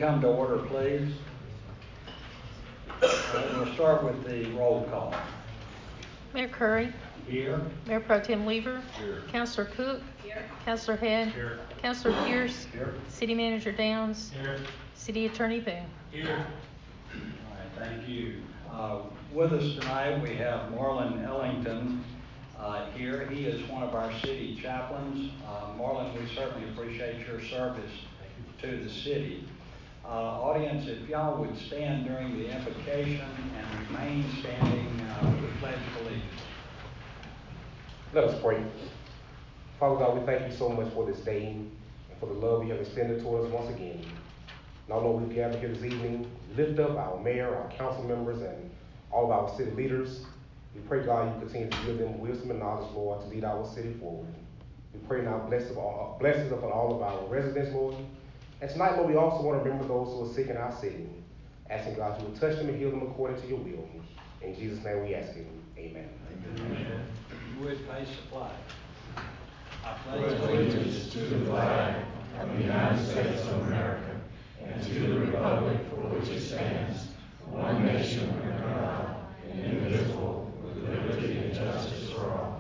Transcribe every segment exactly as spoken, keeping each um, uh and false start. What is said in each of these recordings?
come to order, please? All right, we'll start with the roll call. Mayor Curry. Here. Mayor Pro Tem Weaver. Here. Councilor Cook. Here. Councilor Head. Here. Councilor Pierce. Here. City Manager Downs. Here. City Attorney Boone. Here. All right, thank you. Uh, with us tonight, we have Marlon Ellington uh, here. He is one of our city chaplains. Uh, Marlon, we certainly appreciate your service to the city. Uh, audience, if y'all would stand during the invocation and remain standing uh, with the Pledge of Allegiance. Let us pray. Father God, we thank you so much for this day and for the love you have extended to us once again. Now, Lord, we've gathered here this evening, lift up our mayor, our council members, and all of our city leaders. We pray, God, you continue to give them wisdom and knowledge, Lord, to lead our city forward. We pray now blessings upon all of our residents, Lord. And tonight, Lord, we also want to remember those who are sick in our city, asking God you will touch them and heal them according to your will. In Jesus' name we ask it. Amen. Amen. Would place the flag. I pledge allegiance to the flag of the United States of America and to the republic for which it stands, one nation under God, indivisible, with liberty and justice for all.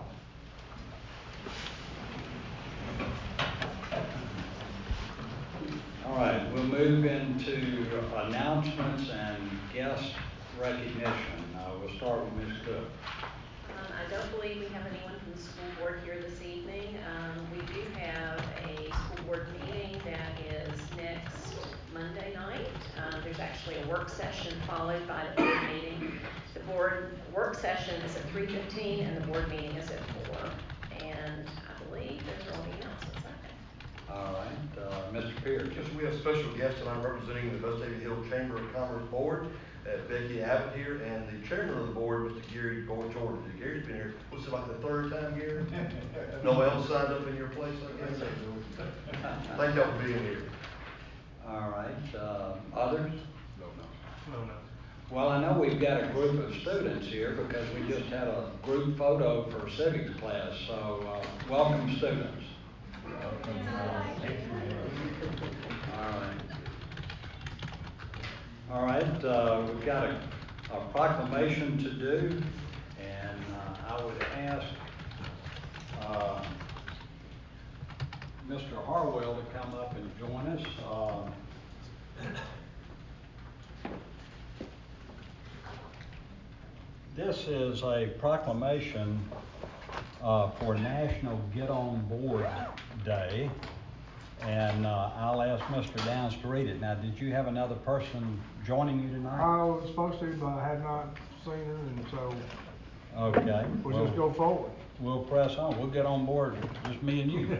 All right, we'll move into announcements and guest recognition. Uh, we'll start with Miz Cook. Um, I don't believe we have anyone from the school board here this evening. Um, we do have a school board meeting that is next Monday night. Um, there's actually a work session followed by the board meeting. The board work session is at three fifteen and the board meeting is at four. And I believe those are all the announcements. All right, uh, Mister Pierce. Yes, we have special guests tonight representing the Vestavia Hill Chamber of Commerce Board, uh, Becky Abbott here, and the chairman of the board, Mister Gary Gore Jordan. Gary's been here, what's it like the third time, Gary? No one else signed up in your place, I guess. Thank y'all for being here. All right, uh, others? No, no. No, no. Well, I know we've got a group of students here because we just had a group photo for civics class, so uh, welcome students. All right. All right, uh, we've got a, a proclamation to do, and uh, I would ask uh, Mister Harwell to come up and join us. Uh, this is a proclamation uh, for National Get On Board Day. And uh, I'll ask Mister Downs to read it. Now, did you have another person joining you tonight? I was supposed to, but I had not seen her, and so okay. we'll, well, just go forward. We'll press on. We'll get on board, just me and you.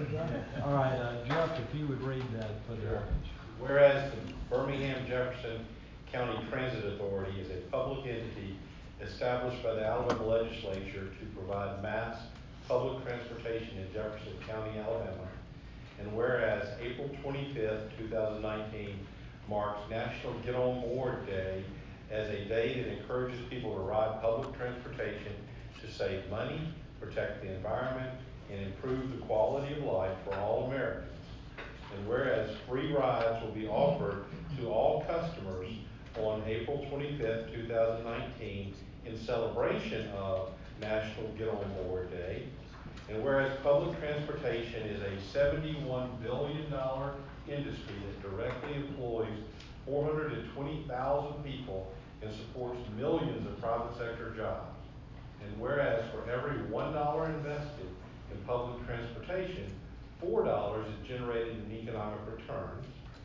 All right, uh, Jeff, if you would read that for the audience. Whereas the Birmingham Jefferson County Transit Authority is a public entity established by the Alabama legislature to provide mass public transportation in Jefferson County, Alabama. And whereas April twenty-fifth, two thousand nineteen marks National Get On Board Day as a day that encourages people to ride public transportation to save money, protect the environment, and improve the quality of life for all Americans. And whereas free rides will be offered to all customers on April twenty-fifth, two thousand nineteen in celebration of National Get On Board Day. And whereas public transportation is a seventy-one billion dollars industry that directly employs four hundred twenty thousand people and supports millions of private sector jobs. And whereas for every one dollar invested in public transportation, four dollars is generated in economic returns.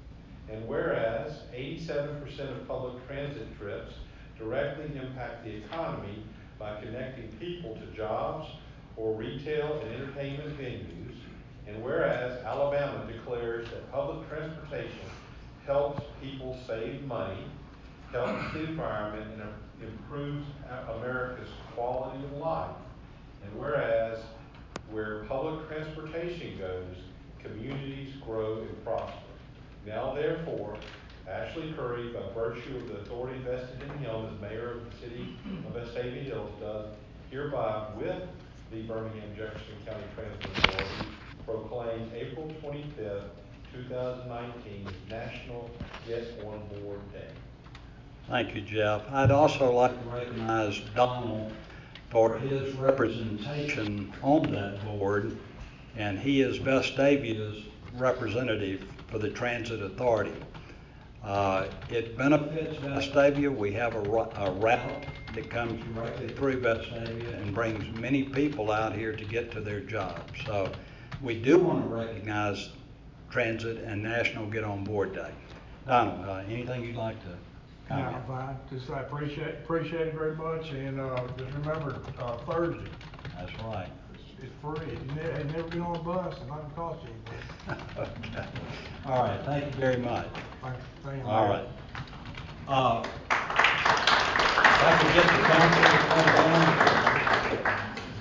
And whereas eighty-seven percent of public transit trips directly impact the economy by connecting people to jobs or retail and entertainment venues, and whereas Alabama declares that public transportation helps people save money, helps the environment, and improves America's quality of life, and whereas where public transportation goes, communities grow and prosper. Now therefore, Ashley Curry, by virtue of the authority vested in him as mayor of the city of Vestavia Hills, does hereby, with the Birmingham Jefferson County Transit Authority, proclaim April twenty-fifth, two thousand nineteen is National Get On Board Day. Thank you, Jeff. I'd also like to recognize Donald for his representation on that board, and he is Vestavia's representative for the Transit Authority. Uh, it benefits Vestavia. We have a, a route that comes directly through Vestavia and brings many people out here to get to their jobs. So we do want to recognize Transit and National Get On Board Day. Donald, uh, anything you'd like to No, comment? I'm fine. Just I appreciate, appreciate it very much, and, uh, just remember, uh, Thursday, That's right. it's, it's free. You never, you never get on a bus, it's not gonna cost you anything. Okay. All right, thank you very much. Thank, thank you. All right. Uh, if I could get the council to come down.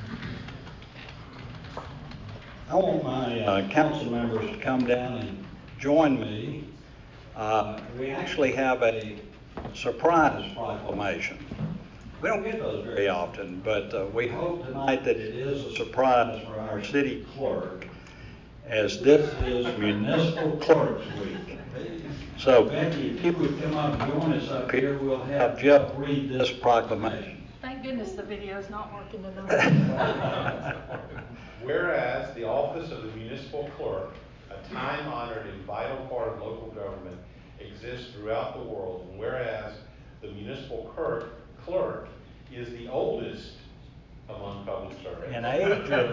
I want my uh, council members to come down and join me. Uh, we actually have a surprise proclamation. We don't get those very often, but uh, we hope tonight that it is a surprise for our city clerk, as this is Municipal Clerks Week. So Becky, if you would come up and join us up here, we'll have Jeff read this proclamation. Thank goodness the video's not working tonight. Whereas the office of the municipal clerk, a time-honored and vital part of local government, exists throughout the world, and whereas the municipal clerk, clerk is the oldest among public servants. In age of,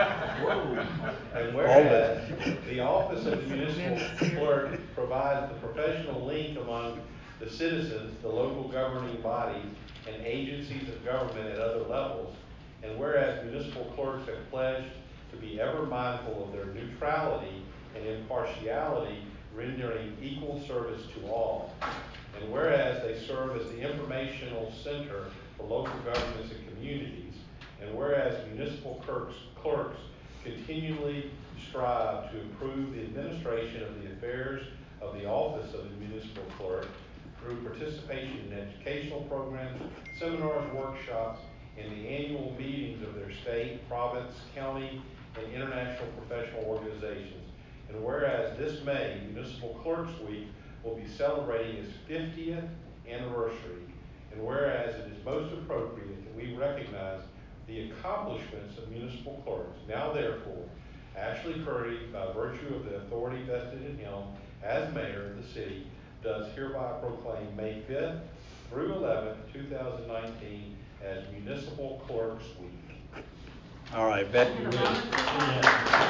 And whereas the office of the municipal clerk provides the professional link among the citizens, the local governing bodies, and agencies of government at other levels, and whereas municipal clerks have pledged to be ever mindful of their neutrality and impartiality, rendering equal service to all, and whereas they serve as the informational center for local governments and communities, and whereas municipal clerks, clerks continually strive to improve the administration of the affairs of the office of the municipal clerk through participation in educational programs, seminars, workshops, and the annual meetings of their state, province, county, and international professional organizations. And whereas this May, Municipal Clerks Week will be celebrating its fiftieth anniversary, and whereas it is most appropriate that we recognize the accomplishments of municipal clerks, now therefore, Ashley Curry, by virtue of the authority vested in him as mayor of the city, does hereby proclaim May fifth through eleventh, two thousand nineteen as Municipal Clerks Week. all right, Becky. Get a read. round of applause.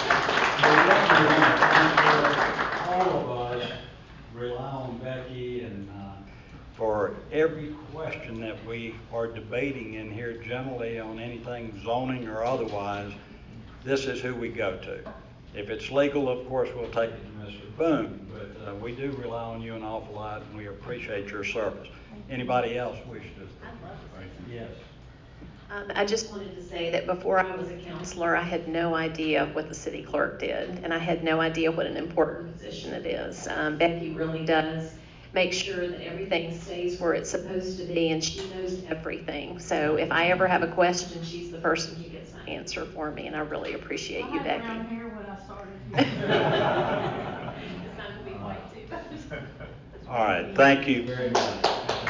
Yeah. All of us rely on Becky and uh, for every question that we are debating in here, generally on anything zoning or otherwise, this is who we go to. If it's legal, of course, we'll take it to Mister Boone, but uh, we do rely on you an awful lot, and we appreciate your service. Anybody else wish to? I'd love to say Yes. Um, I just wanted to say that before I was a counselor, I had no idea what the city clerk did, and I had no idea what an important position it is. Um, Becky really does make sure that everything stays where it's supposed to be, and she knows everything. So if I ever have a question, she's the person who gets my answer for me, and I really appreciate you, I Becky. had brown hair when I started. It's time to be white too. All right, thank you very much.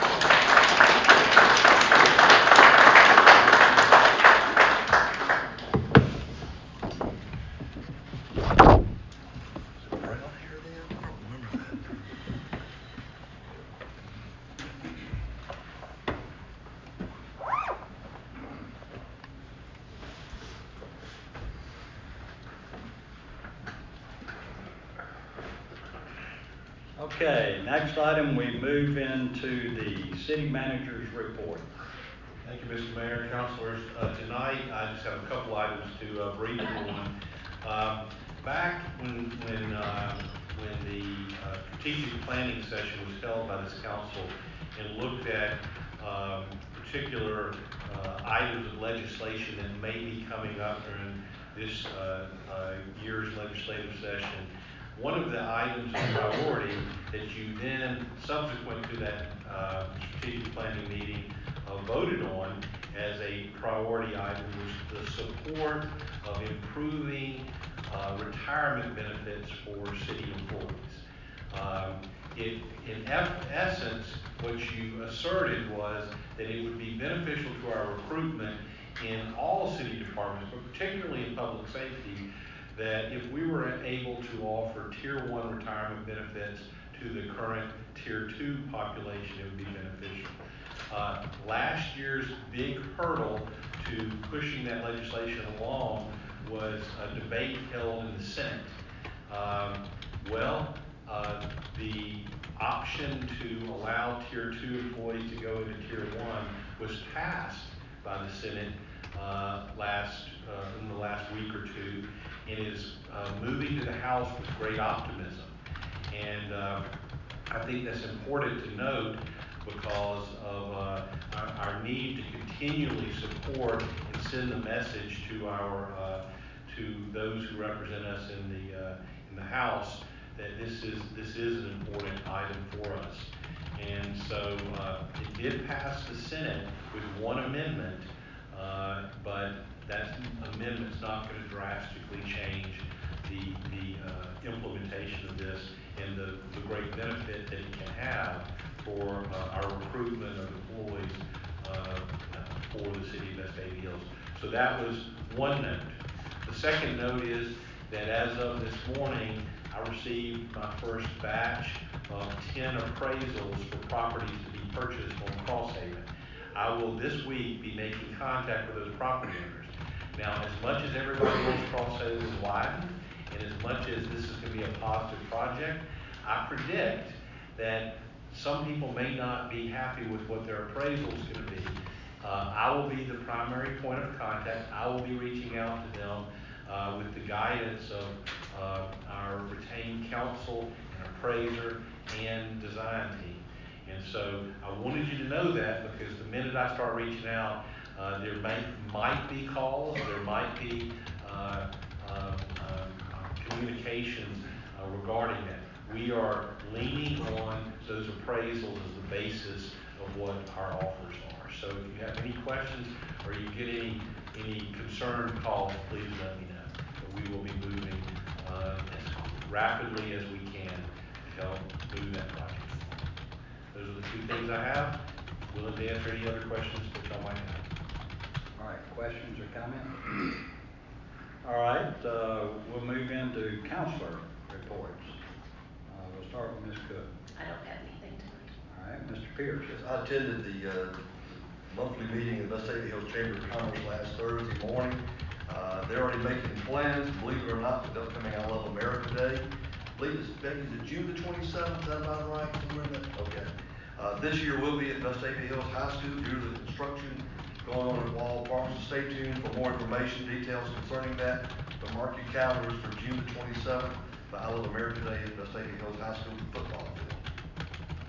Okay, next item, we move into the city manager's report. Thank you, Mister Mayor, councilors. Uh, tonight, I just have a couple items to uh, brief you on. Um, back when when uh, when the uh, strategic planning session was held by this council and looked at um, particular uh, items of legislation that may be coming up during this uh, uh, year's legislative session, one of the items of priority that you then, subsequent to that uh, strategic planning meeting, uh, voted on as a priority item was the support of improving uh, retirement benefits for city employees. Um, it, in eff- essence, what you asserted was that it would be beneficial to our recruitment in all city departments, but particularly in public safety, that if we were able to offer tier one retirement benefits to the current tier two population, it would be beneficial. Uh, last year's big hurdle to pushing that legislation along was a debate held in the Senate. Um, well, uh, the option to allow tier two employees to go into tier one was passed by the Senate uh, last uh, in the last week or two, and is uh, moving to the House with great optimism. And uh, I think that's important to note because of uh, our, our need to continually support and send the message to our uh, to those who represent us in the uh, in the House that this is this is an important item for us. And so uh, it did pass the Senate with one amendment, uh, but that amendment's not going to drastically change the the uh, implementation of this and the, the great benefit that it can have for uh, our recruitment of employees uh, for the city of Vestavia Hills. So that was one note. The second note is that as of this morning, I received my first batch of ten appraisals for properties to be purchased on Crosshaven. I will this week be making contact with those property owners. Now, as much as everybody wants Crosshaven widened, and as much as this is going to be a positive project, I predict that some people may not be happy with what their appraisal is going to be. Uh, I will be the primary point of contact. I will be reaching out to them uh, with the guidance of uh, our retained counsel and appraiser and design team. And so I wanted you to know that because the minute I start reaching out, uh, there may, might be calls, there might be uh, uh, uh, communications uh, regarding that. We are leaning on those appraisals as the basis of what our offers are. So if you have any questions or you get any any concerned calls, please let me know. But we will be moving uh, as rapidly as we can to help move that project forward. Those are the two things I have. Willing to answer any other questions that y'all might have. All right, questions or comments? All right, uh, we'll move into counselor reports. Uh, we'll start with Miz Cook. I don't have anything tonight. All right, Mister Pierce. Yes, I attended the, uh, the monthly meeting of Vestavia Hills Chamber of Commerce last Thursday morning. Uh, they're already making plans, believe it or not, for the upcoming I Love America Day. I believe it's, Becky, is it June the twenty-seventh, is that about right? Somewhere in that, okay. Uh, this year will be at Vestavia Hills High School due to the construction going on at Wall Park. So stay tuned for more information, details concerning that. But mark your calendars for June the twenty-seventh, the I Love America Day at Vestavia Hills High School football field.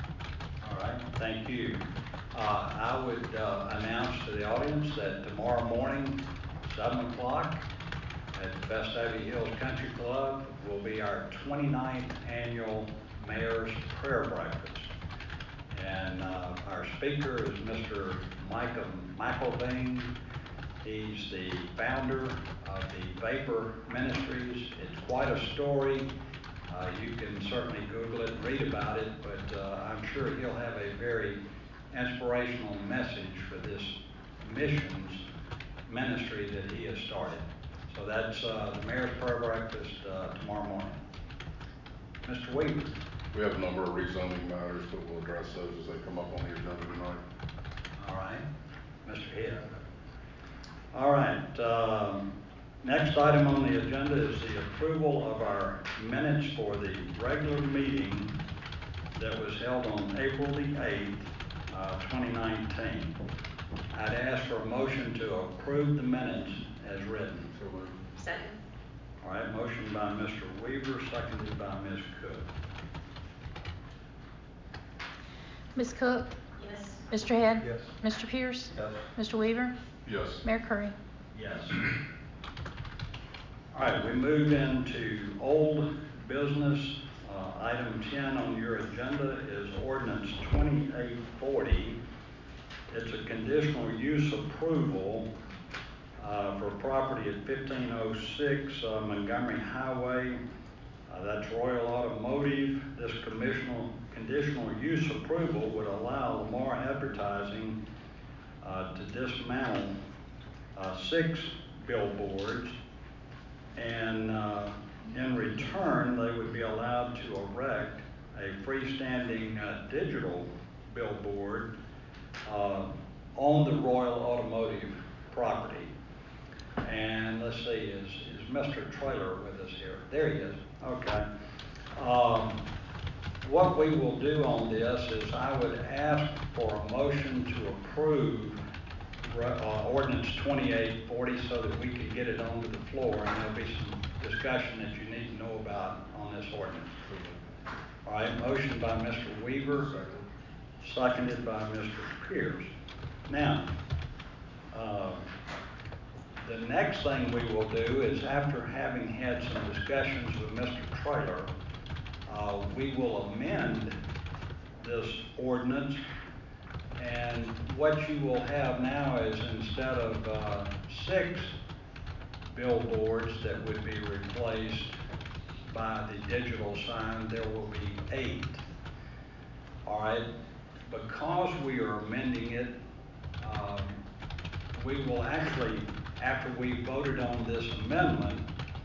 All right, thank you. Uh, I would uh, announce to the audience that tomorrow morning, seven o'clock, at Vestavia Hills Country Club will be our twenty-ninth annual Mayor's Prayer Breakfast. And uh, our speaker is Mister Michael McElvain. He's the founder of the Vapor Ministries. It's quite a story. Uh, you can certainly Google it and read about it, but uh, I'm sure he'll have a very inspirational message for this missions ministry that he has started. So that's uh, the Mayor's Prayer Breakfast uh, tomorrow morning. Mister Weaver. We have a number of rezoning matters, but we'll address those as they come up on the agenda tonight. All right. Mister Head. All right. Um, next item on the agenda is the approval of our minutes for the regular meeting that was held on April the eighth, uh, twenty nineteen. I'd ask for a motion to approve the minutes as written. So moved. Second. All right, motion by Mister Weaver, seconded by Miz Cook. Miz Cook? Yes. Mister Head? Yes. Mister Pierce? Yes. Mister Weaver? Yes. Mayor Curry? Yes. All right, we move into old business. Uh, item ten on your agenda is ordinance twenty-eight forty. It's a conditional use approval uh, for property at fifteen oh six uh, Montgomery Highway. Uh, that's Royal Automotive. This conditional, conditional use approval would allow Lamar Advertising uh, to dismantle uh, six billboards, and uh, in return, they would be allowed to erect a freestanding uh, digital billboard uh, on the Royal Automotive property. And let's see, is, is Mister Trailer with us here? There he is. Okay. Um, what we will do on this is I would ask for a motion to approve uh, ordinance twenty-eight forty so that we can get it onto the floor, and there'll be some discussion that you need to know about on this ordinance. All right, motion by Mister Weaver, seconded by Mister Pierce. Now, uh, the next thing we will do is, after having had some discussions with Mister Trailer, uh, we will amend this ordinance. And what you will have now is, instead of uh, six billboards that would be replaced by the digital sign, there will be eight. All right, because we are amending it, um, we will actually, after we voted on this amendment,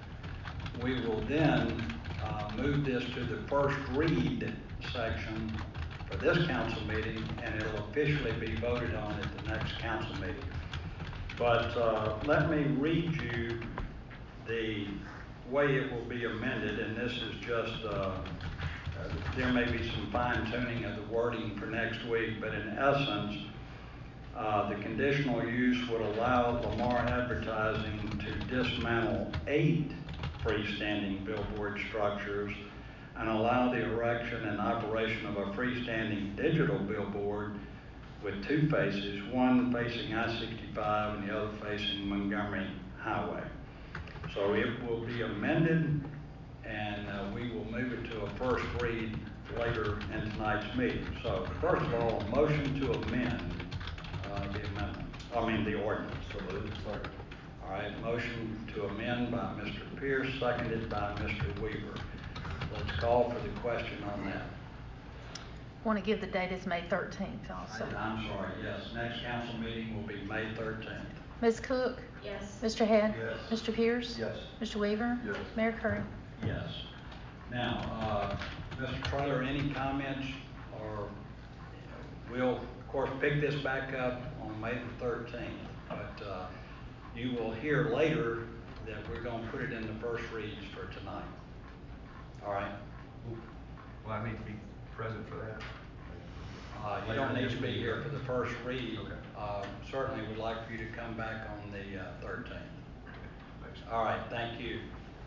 we will then uh, move this to the first read section for this council meeting, and it'll officially be voted on at the next council meeting. But uh, let me read you the way it will be amended, and this is just, uh, uh, there may be some fine tuning of the wording for next week, but in essence, uh, the conditional use would allow Lamar Advertising to dismantle eight freestanding billboard structures and allow the erection and operation of a freestanding digital billboard with two faces, one facing I sixty-five and the other facing Montgomery Highway. So it will be amended, and uh, we will move it to a first read later in tonight's meeting. So first of all, a motion to amend uh, the amendment, I mean the ordinance. So moved. All right, motion to amend by Mister Pierce, seconded by Mister Weaver. Let's call for the question on that. Want to give the date as May thirteenth also. I, I'm sorry, yes. Next council meeting will be May thirteenth. Miz Cook? Yes. Mister Head? Yes. Mister Pierce? Yes. Mister Weaver? Yes. Mayor Curry? Yes. Now, uh, Mister Trailer, any comments? Or we'll, of course, pick this back up on May the thirteenth. But uh, you will hear later that we're going to put it in the first reads for tonight. All right? Will I need to be present for that? Uh, you don't need to be here for the first read. Okay. Uh, certainly would like for you to come back on the uh, thirteenth. All right, thank you.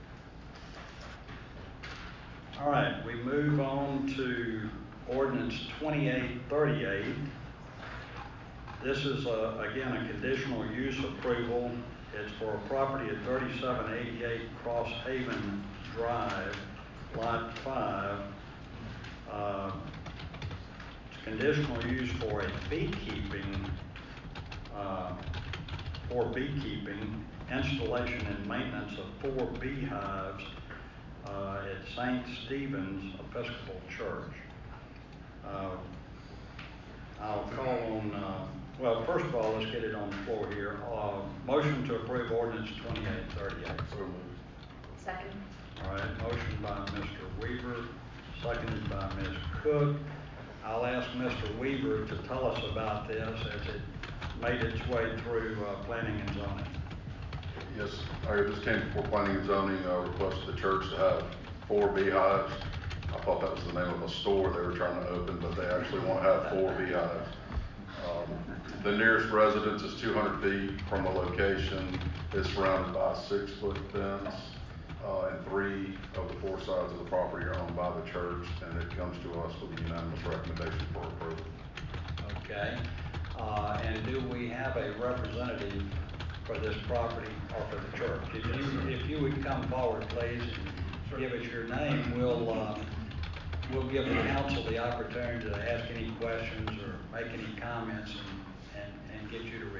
All right, we move on to ordinance twenty-eight thirty-eight. This is, a, again, a conditional use approval. It's for a property at thirty-seven eighty-eight Cross Haven Drive, Lot five. Uh, it's conditional use for a beekeeping, uh, for beekeeping, installation and maintenance of four beehives uh, at Saint Stephen's Episcopal Church. Uh, I'll call on, uh, well, first of all, let's get it on the floor here. Uh, motion to approve ordinance twenty-eight thirty-eight. So moved. Second. All right, motion by Mister Weaver, seconded by Miz Cook. I'll ask Mister Weaver to tell us about this as it made its way through uh, planning and zoning. Yes, I just came before planning and zoning, uh, requested the church to have four beehives. I thought that was the name of a store they were trying to open, but they actually want to have four beehives. Um, the nearest residence is two hundred feet from the location. It's surrounded by a six foot fence, uh, and three of the four sides of the property are owned by the church, and it comes to us with a unanimous recommendation for approval. Okay, uh, and do we have a representative for this property or for the church? If you, if you would come forward, please, and give us your name, we'll, uh, we'll give the council the opportunity to ask any questions or make any comments and, and, and get you to respond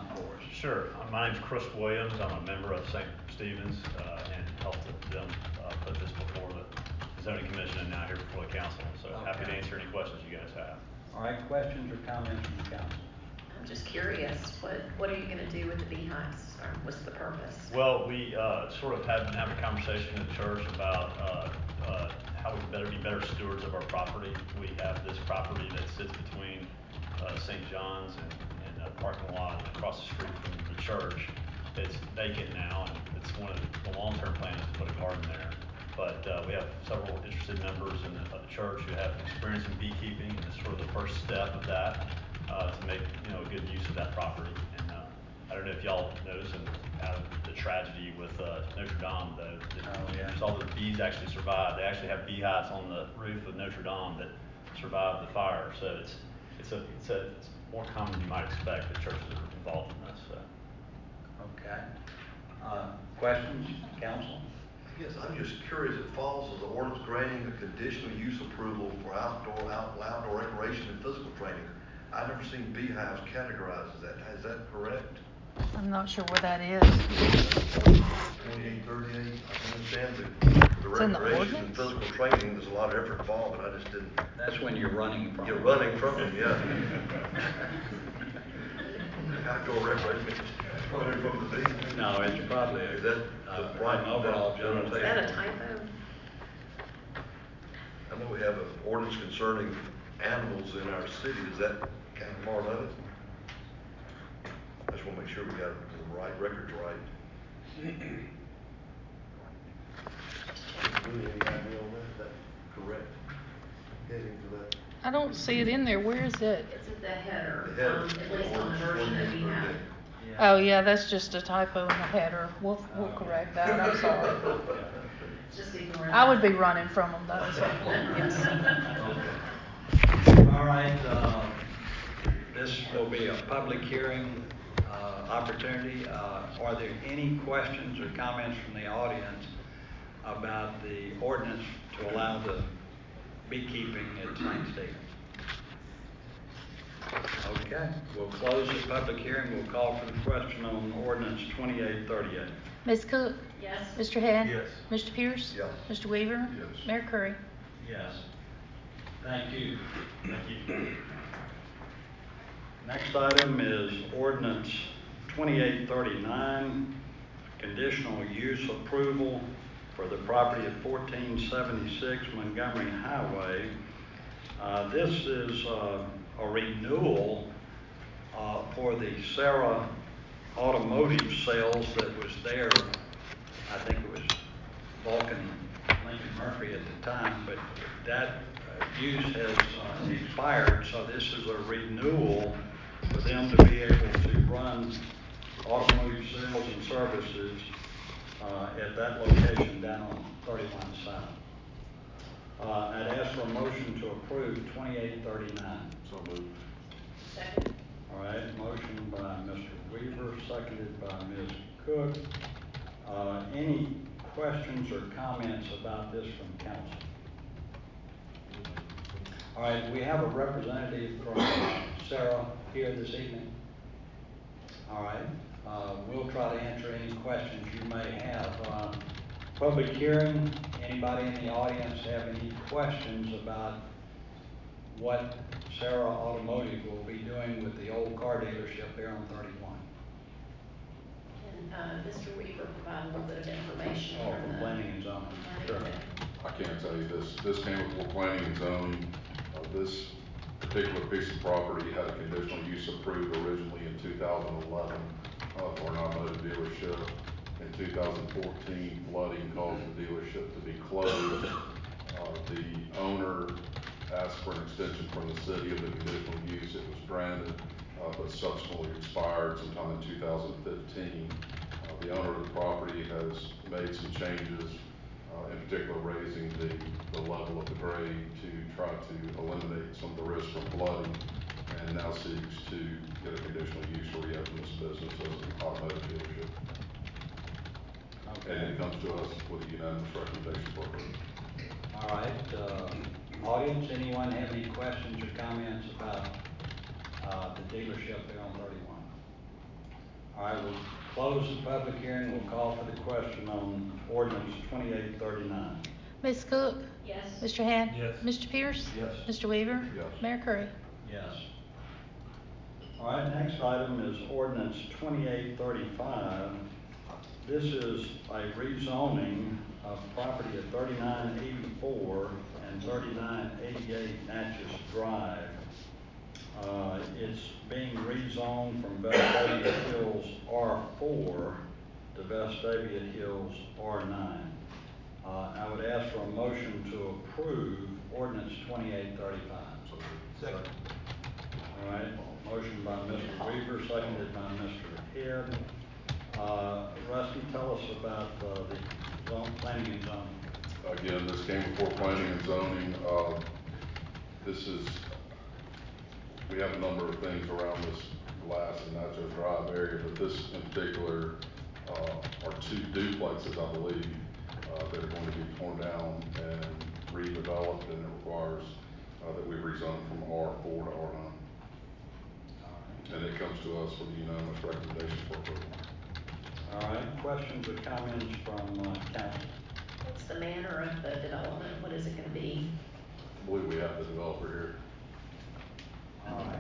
for us? Sure. Uh, My name's Chris Williams. I'm a member of Saint Stephen's uh, and helped them uh, put this before the zoning commission and now here before the council. So happy to Okay. answer any questions you guys have. All right, questions or comments from the council? I'm just curious, what, what are you gonna do with the beehives, or what's the purpose? Well, we uh, sort of had have a conversation in the church about uh, uh, how we can better be better stewards of our property. We have this property that sits between uh, Saint John's and, and a parking lot across the street from the church. It's vacant now, and it's one of the, the long-term plans to put a garden there. But uh, we have several interested members in the, of the church who have experience in beekeeping, and it's sort of the first step of that uh, to make you know a good use of that property. And uh, I don't know if y'all noticed and out of the tragedy with uh, Notre Dame, though, that Oh, yeah. you saw the bees actually survived. They actually have beehives on the roof of Notre Dame that survived the fire. So it's it's a it's a it's more common than you might expect that churches are involved in this. So. Okay. Uh, questions, council? Yes, I'm just curious, it falls as the ordinance granting a conditional use approval for outdoor, out, outdoor recreation and physical training. I've never seen beehives categorized as that. Is that correct? I'm not sure where that is. Twenty-eight, thirty-eight, I understand the, the It's in the recreation and ordinance? physical training, there's a lot of effort involved, but I just didn't, That's when you're running from. you're running from it, yeah. Outdoor recreation, running from the bee. No, it's probably, Is that uh, the right an overall general. Is Is that a typo? I know we have an ordinance concerning animals in our city, is that kind of part of it? I just wanna make sure we got the right, records right. Really, any idea on that, is that correct? Heading for that? I don't see it in there. Where is it? It's at the header, The header. um, at least on the version that we have. Oh, yeah, that's just a typo in the header. We'll, we'll correct that. I'm sorry. Just ignore that. I would be running from them though, so, yes. All right, uh, this will be a public hearing, uh, opportunity. Uh, are there any questions or comments from the audience about the ordinance to allow the beekeeping at Saint Stephen's? Okay, we'll close the public hearing. We'll call for the question on ordinance twenty-eight thirty-eight. Miz Cook? Yes. Mister Head? Yes. Mister Pierce? Yes. Mister Weaver? Yes. Mayor Curry? Yes. Thank you. Thank you. Next item is ordinance twenty-eight thirty-nine, conditional use approval for the property at fourteen seventy-six Montgomery Highway. Uh, this is uh, a renewal uh, for the Sarah Automotive sales that was there. I think it was Vulcan Lincoln Murphy at the time, but that uh, use has uh, expired, so this is a renewal for them to be able to run automotive sales and services uh, at that location down on thirty-one South. Uh, I'd ask for a motion to approve twenty-eight thirty-nine. So moved. Second. All right, motion by Mister Weaver, seconded by Miz Cook. Uh, any questions or comments about this from council? All right, we have a representative from Sarah here this evening. All right, uh, we'll try to answer any questions you may have. Uh, public hearing, anybody in the audience have any questions about what Sarah Automotive will be doing with the old car dealership there on thirty-one? Mm-hmm. And, uh, Mister Weaver provided a little bit of information Oh, from from the. planning and zoning. Planning Sure. and zoning. I can't tell you this, this came before planning and zoning. Uh, this particular piece of property had a conditional use approved originally in two thousand eleven, uh, for an automotive dealership. In two thousand fourteen, flooding caused the dealership to be closed. Uh, the owner asked for an extension from the city of the conditional use. It was granted, uh, but subsequently expired sometime in two thousand fifteen. Uh, the owner of the property has made some changes, uh, in particular raising the, the level of the grade to try to eliminate some of the risk from flooding, and now seeks to get a conditional use to reopen this business as an automotive dealership. Okay. And it comes to us with a unanimous recommendation for approval. All right, uh, audience, anyone have any questions or comments about uh, the dealership there on thirty-one? All right, we'll close the public hearing. We'll call for the question on ordinance twenty-eight thirty-nine. Miz Cook? Yes. Mister Hand? Yes. Mister Pierce? Yes. Mister Weaver? Yes. Mayor Curry? Yes. All right, next item is ordinance twenty-eight thirty-five. This is a rezoning of property at thirty-nine eighty-four and thirty-nine eighty-eight Natchez Drive. Uh, it's being rezoned from Vestavia Hills R four to Vestavia Hills R nine. Uh, I would ask for a motion to approve ordinance twenty-eight thirty-five. Second. All right, motion by Mister Weaver, seconded by Mister Head. Uh, Rusty, tell us about uh, the zone, planning and zoning. Again, this came before planning and zoning. Uh, this is, we have a number of things around this glass and Natchez Drive area, but this in particular uh, are two duplexes, I believe, uh, that are going to be torn down and redeveloped, and it requires uh, that we rezone from R four to R nine. And it comes to us with a unanimous recommendation for approval. All right, questions or comments from uh, council? What's the manner of the development? What is it gonna be? I believe we have the developer here. All right.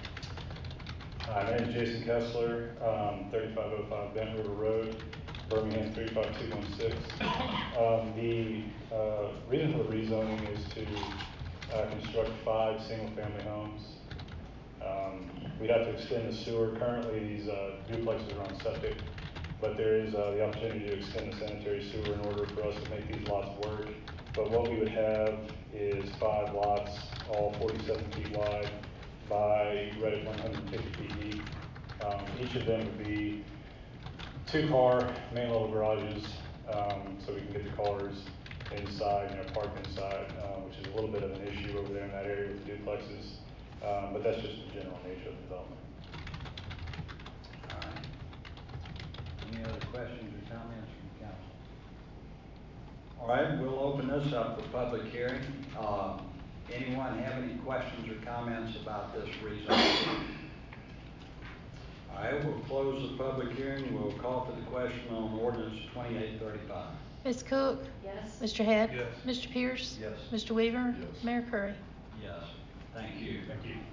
Hi, my name is Jason Kessler, um, thirty-five oh five Bent River Road, Birmingham three five two one six. Um, the, uh, reason for the rezoning is to, uh, construct five single-family homes. Um, we'd have to extend the sewer. Currently, these, uh, duplexes are on septic, but there is, uh, the opportunity to extend the sanitary sewer in order for us to make these lots work. But what we would have is five lots, all forty-seven feet wide by right at one hundred fifty feet deep. Um, each of them would be two-car main level garages, um, so we can get the cars inside, you know, parked inside, uh, which is a little bit of an issue over there in that area with the duplexes. Um, but that's just the general nature of the development. All right. Any other questions or comments from council? All right, we'll open this up for public hearing. Uh, anyone have any questions or comments about this rezone? All right, we'll close the public hearing. We'll call for the question on ordinance twenty-eight thirty-five. Miz Cook? Yes. Mister Head? Yes. Mister Pierce? Yes. Mister Weaver? Yes. Mayor Curry? Yes, thank you. Thank you.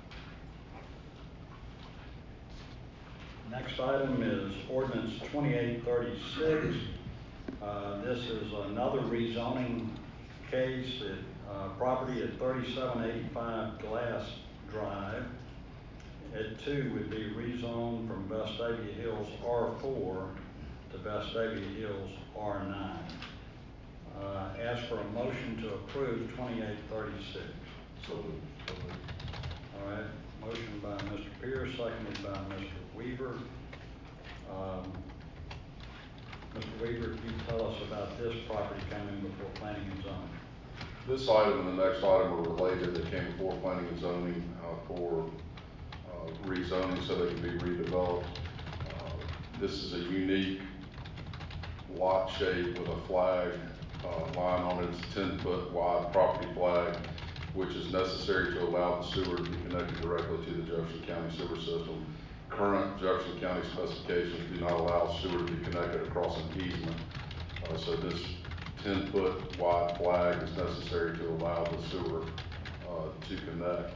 Next item is ordinance twenty-eight thirty-six. Uh, this is another rezoning case at, uh, property at thirty-seven eighty-five Glass Drive. It too would be rezoned from Vestavia Hills R four to Vestavia Hills R nine. Uh, ask for a motion to approve twenty-eight thirty-six. So moved. All right, motion by Mister Pierce, seconded by Mister Weaver. Um, Mister Weaver, can you tell us about this property coming before planning and zoning? This item and the next item are related. They came before planning and zoning uh, for uh, rezoning so they can be redeveloped. Uh, this is a unique lot shape with a flag uh, line on it. It's a ten foot wide property flag, which is necessary to allow the sewer to be connected directly to the Jefferson County sewer system. Current Jefferson County specifications do not allow sewer to be connected across an easement. Uh, so this ten foot wide flag is necessary to allow the sewer uh, to connect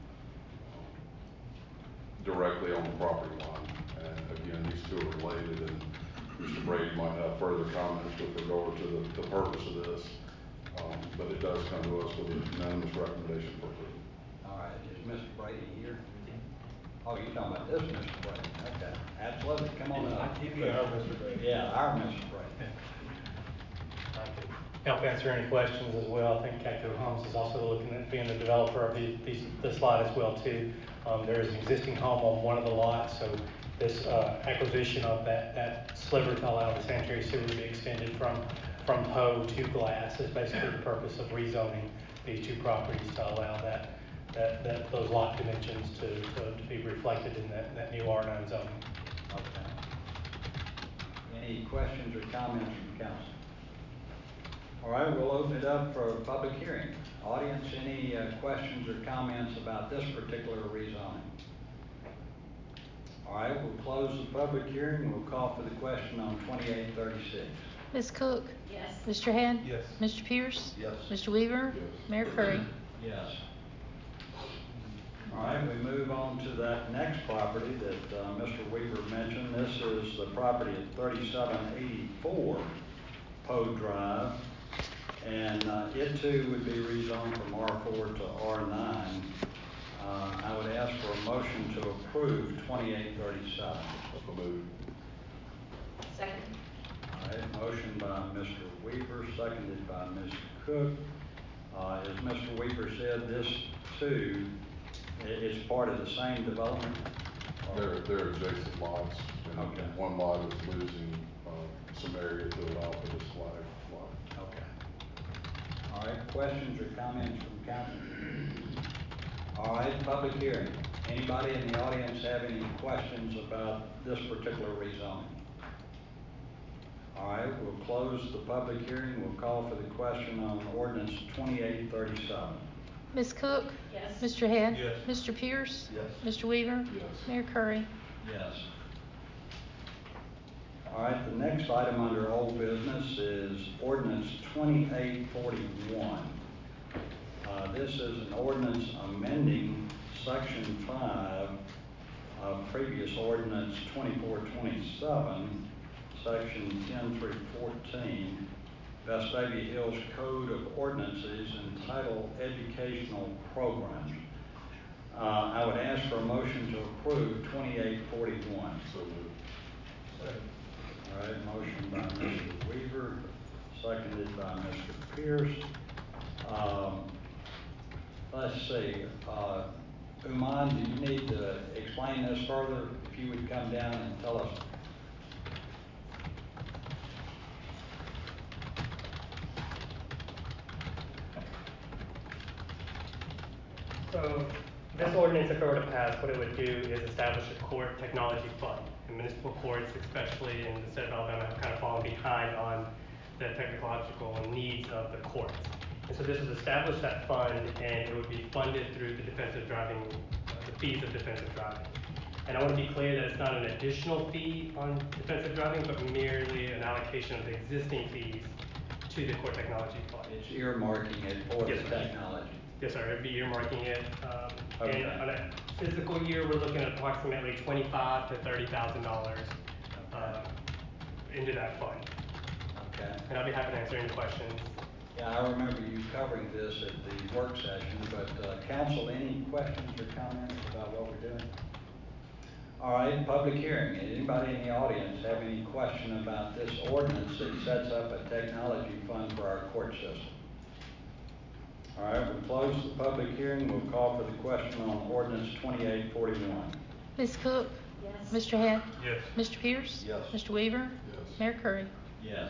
directly on the property line. And again, these two are related, and Mister Brady might have further comments with regard to the, the purpose of this. Um, but it does come to us with a unanimous recommendation for approval. All right, is Mister Brady here? Oh, you're talking about this Mister Brady, okay, absolutely, come on up. Yeah, our Mister Brady. Yeah, our Mister Brady. Help answer any questions as well. I think Catco Homes is also looking at being the developer of these, these, this lot as well too. Um, there is an existing home on one of the lots, so this uh, acquisition of that, that sliver to allow the sanitary sewer to be extended from, from Poe to Glass is basically the purpose of rezoning these two properties to allow that, that, that those lot dimensions to, to, to be reflected in that, that new R nine zoning. Okay. Any questions or comments from council? All right, we'll open it up for a public hearing. Audience, any uh, questions or comments about this particular rezoning? All All right, we'll close the public hearing. We'll call for the question on twenty-eight thirty-six. Miz Cook? Yes. Mister Hand? Yes. Mister Pierce? Yes. Mister Weaver? Yes. Mayor Curry? Yes. All right, we move on to that next property that uh, Mister Weaver mentioned. This is the property at thirty-seven eighty-four Poe Drive. And uh, it too would be rezoned from R four to R nine. Uh, I would ask for a motion to approve twenty-eight thirty-seven. So moved. Second. All right, motion by Mister Weaver, seconded by Mister Cook. Uh, as Mister Weaver said, this too i- is part of the same development. They're, they're adjacent lots, and Okay. and one lot is losing, um, some area to allow for this flag lot. Okay. All right, questions or comments from council? All right, public hearing. Anybody in the audience have any questions about this particular rezoning? All right, we'll close the public hearing. We'll call for the question on ordinance twenty-eight thirty-seven. Miz Cook? Yes. Mister Hand? Yes. Mister Pierce? Yes. Mister Weaver? Yes. Mayor Curry? Yes. All right, the next item under old business is ordinance twenty-eight forty-one. Uh, this is an ordinance amending section five of previous ordinance twenty-four twenty-seven, section ten through fourteen, Vestavia Hills Code of Ordinances entitled Educational Programs. Uh, I would ask for a motion to approve twenty-eight forty-one. So moved. All right, motion by Mister Weaver, seconded by Mister Pierce. Um, let's see, uh, Uman, do you need to explain this further? If you would come down and tell us. So this ordinance, if it were to pass, what it would do is establish a court technology fund. And municipal courts, especially in the state of Alabama, have kind of fallen behind on the technological needs of the courts. And so this would establish that fund, and it would be funded through the defensive driving, uh, the fees of defensive driving. And I want to be clear that it's not an additional fee on defensive driving, but merely an allocation of the existing fees to the court technology fund. It's earmarking it for the Yes, sir. technology. Yes, sir, it'd be earmarking it. Um, Okay. and on a physical year, we're looking at approximately twenty-five to thirty thousand dollars, uh, into that fund. Okay. And I'll be happy to answer any questions. Yeah, I remember you covering this at the work session, but, uh, council, any questions or comments about what we're doing? All right, public hearing. Anybody in the audience have any question about this ordinance that sets up a technology fund for our court system? All right, we'll close the public hearing. We'll call for the question on ordinance twenty-eight forty-one. Miz Cook? Yes. Mister Hand? Yes. Mister Pierce? Yes. Mister Weaver? Yes. Mayor Curry? Yes.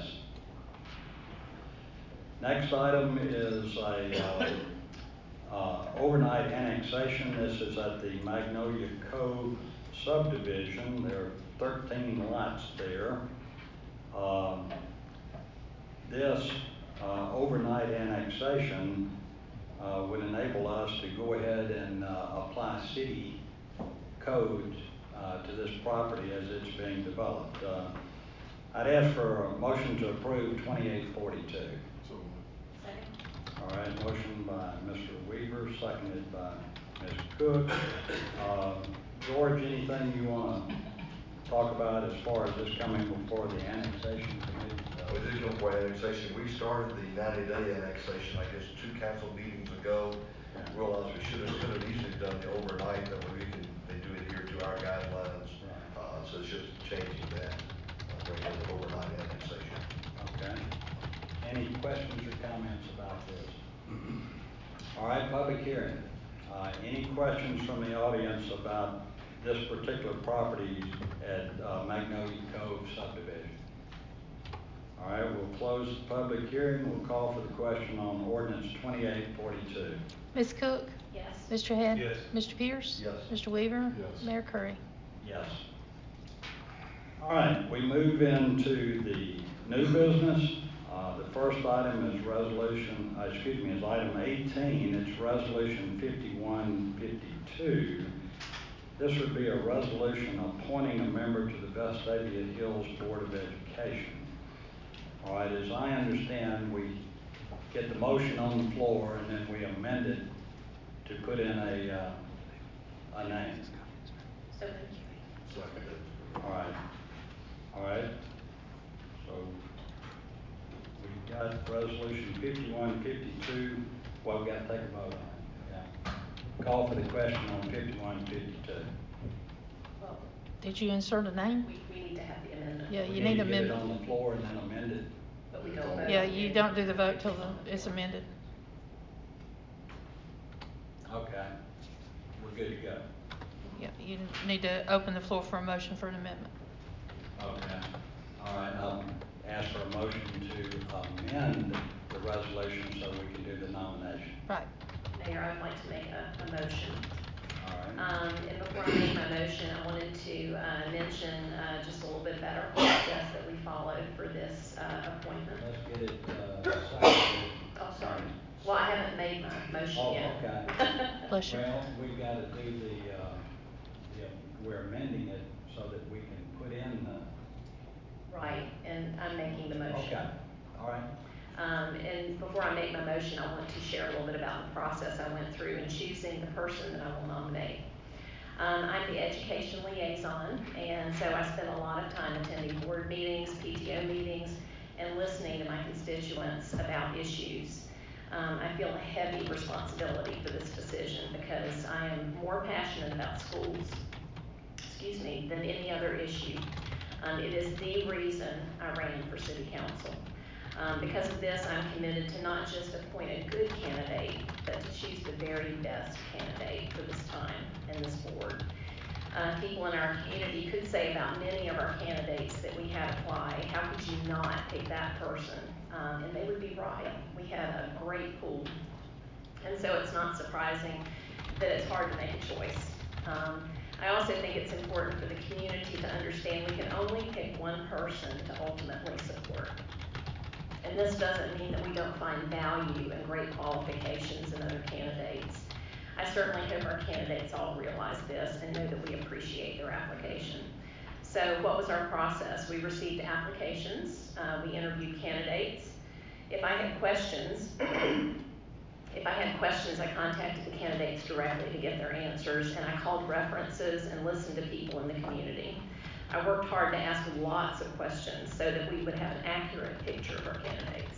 Next item is a uh, uh, overnight annexation. This is at the Magnolia Cove subdivision. There are thirteen lots there. Um, this uh, overnight annexation uh, would enable us to go ahead and uh, apply city codes uh, to this property as it's being developed. Uh, I'd ask for a motion to approve twenty-eight forty-two. So moved. Second. All right, motion by Mister Weaver, seconded by Miz Cook. Uh, George, anything you want to talk about as far as this coming before the annexation committee? Uh, we did come for annexation. We started the ninety day annexation, I guess, two council meetings ago. Yeah. Realized we should have, could have easily done the overnight, that way we can, they do adhere to our guidelines. Right. Uh, so it's just changing that, uh, bringing in the overnight annexation. Okay. Any questions or comments about this? All right, public hearing. Uh, any questions from the audience about this particular property at uh, Magnolia Cove subdivision? All right, we'll close the public hearing. We'll call for the question on ordinance twenty-eight forty-two. Miz Cook? Yes. Mister Hand? Yes. Mister Pierce? Yes. Mister Weaver? Yes. Mayor Curry? Yes. All right, we move into the new business. Uh, the first item is resolution, uh, excuse me, is item eighteen. It's resolution fifty-one fifty-two. This would be a resolution appointing a member to the Vestavia Hills Board of Education. All right, as I understand, we get the motion on the floor and then we amend it to put in a, uh, a name. So moved. All right, all right. So we've got resolution fifty-one fifty-two. Well, we've got to take a vote on it. Yeah. Call for the question on fifty-one fifty-two. Well, Did you insert a name? we, we need to have the amendment. Yeah, We you need to get it amendment. on the floor and then amend it. But we don't vote. Yeah, on you it. don't do the vote till the, it's amended. Okay, we're good to go. Yeah, you need to open the floor for a motion for an amendment. Okay, all right, I'll ask for a motion to amend the resolution so we can do the nomination. Right. Mayor, I'd like to make a, a motion. All right. Um, and before I make my motion, I wanted to, uh, mention, uh, just a little bit about our process that we followed for this, uh, appointment. Let's get it, uh, signed. Oh, sorry. Well, I haven't made my motion Oh, yet. okay. Bless you. Well, we've got to do the, uh, the, we're amending it so that we can put in the. Right, and I'm making the motion. Okay, all right. Um, and before I make my motion, I want to share a little bit about the process I went through in choosing the person that I will nominate. Um, I'm the education liaison, and so I spend a lot of time attending board meetings, P T O meetings, and listening to my constituents about issues. Um, I feel a heavy responsibility for this decision because I am more passionate about schools, excuse me, than any other issue. Um, it is the reason I ran for city council. Um, because of this, I'm committed to not just appoint a good candidate, but to choose the very best candidate for this time and this board. Uh, people in our community could say about many of our candidates that we had apply, how could you not pick that person? Um, and they would be right. We had a great pool. And so it's not surprising that it's hard to make a choice. Um, I also think it's important for the community to understand we can only pick one person to ultimately support. And this doesn't mean that we don't find value and great qualifications in other candidates. I certainly hope our candidates all realize this and know that we appreciate their application. So what was our process? We received applications, uh, we interviewed candidates. If I had questions, if I had questions, I contacted the candidates directly to get their answers, and I called references and listened to people in the community. I worked hard to ask lots of questions so that we would have an accurate picture of our candidates.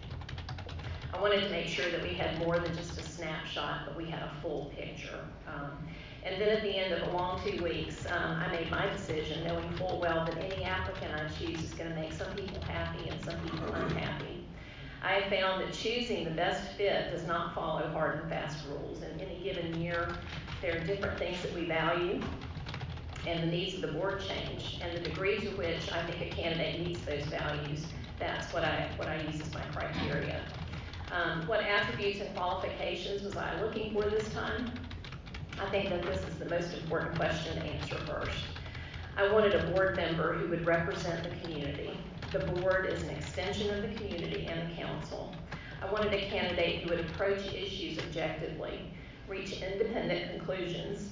I wanted to make sure that we had more than just a snapshot, but we had a full picture. Um, and then at the end of a long two weeks, um, I made my decision knowing full well that any applicant I choose is going to make some people happy and some people unhappy. I have found that choosing the best fit does not follow hard and fast rules. In any given year, there are different things that we value, and the needs of the board change, and the degree to which I think a candidate meets those values, that's what I, what I use as my criteria. Um, what attributes and qualifications was I looking for this time? I think that this is the most important question to answer first. I wanted a board member who would represent the community. The board is an extension of the community and the council. I wanted a candidate who would approach issues objectively, reach independent conclusions,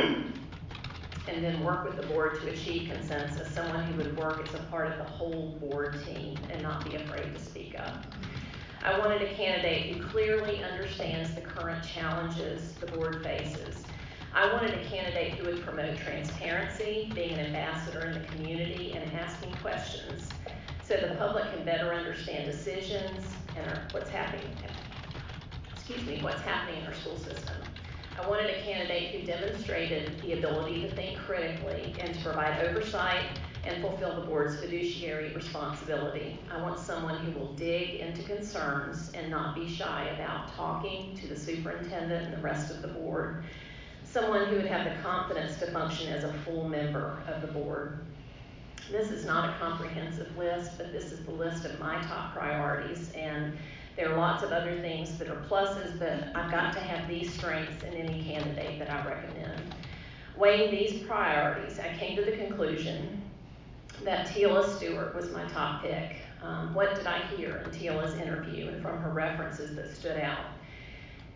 and then work with the board to achieve consensus, someone who would work as a part of the whole board team and not be afraid to speak up. I wanted a candidate who clearly understands the current challenges the board faces. I wanted a candidate who would promote transparency, being an ambassador in the community, and asking questions so the public can better understand decisions and our, what's happening, excuse me, what's happening in our school system. I wanted a candidate who demonstrated the ability to think critically and to provide oversight and fulfill the board's fiduciary responsibility. I want someone who will dig into concerns and not be shy about talking to the superintendent and the rest of the board. Someone who would have the confidence to function as a full member of the board. This is not a comprehensive list, but this is the list of my top priorities, and there are lots of other things that are pluses, but I've got to have these strengths in any candidate that I recommend. Weighing these priorities, I came to the conclusion that Teela Stewart was my top pick. Um, what did I hear in Teela's interview and from her references that stood out?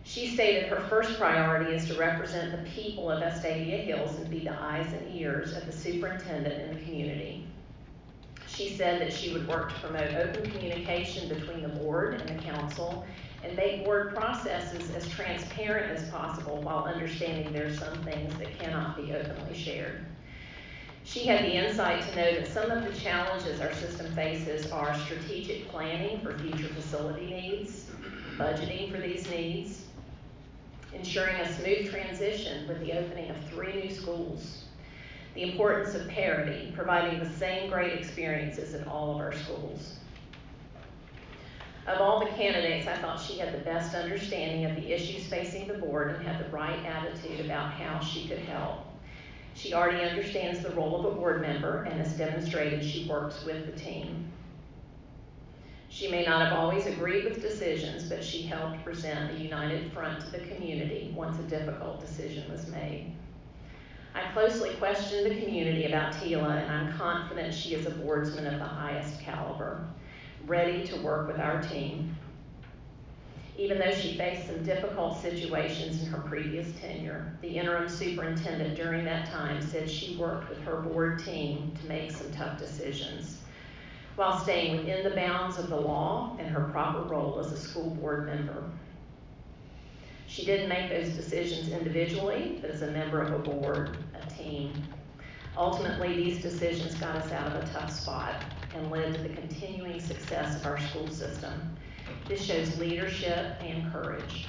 She stated her first priority is to represent the people of Vestavia Hills and be the eyes and ears of the superintendent in the community. She said that she would work to promote open communication between the board and the council and make board processes as transparent as possible while understanding there are some things that cannot be openly shared. She had the insight to know that some of the challenges our system faces are strategic planning for future facility needs, budgeting for these needs, ensuring a smooth transition with the opening of three new schools, the importance of parity, providing the same great experiences at all of our schools. Of all the candidates, I thought she had the best understanding of the issues facing the board and had the right attitude about how she could help. She already understands the role of a board member and has demonstrated she works with the team. She may not have always agreed with decisions, but she helped present a united front to the community once a difficult decision was made. I closely questioned the community about Tila, and I'm confident she is a boardsman of the highest caliber, ready to work with our team. Even though she faced some difficult situations in her previous tenure, the interim superintendent during that time said she worked with her board team to make some tough decisions, while staying within the bounds of the law and her proper role as a school board member. She didn't make those decisions individually, but as a member of a board, a team. Ultimately, these decisions got us out of a tough spot and led to the continuing success of our school system. This shows leadership and courage.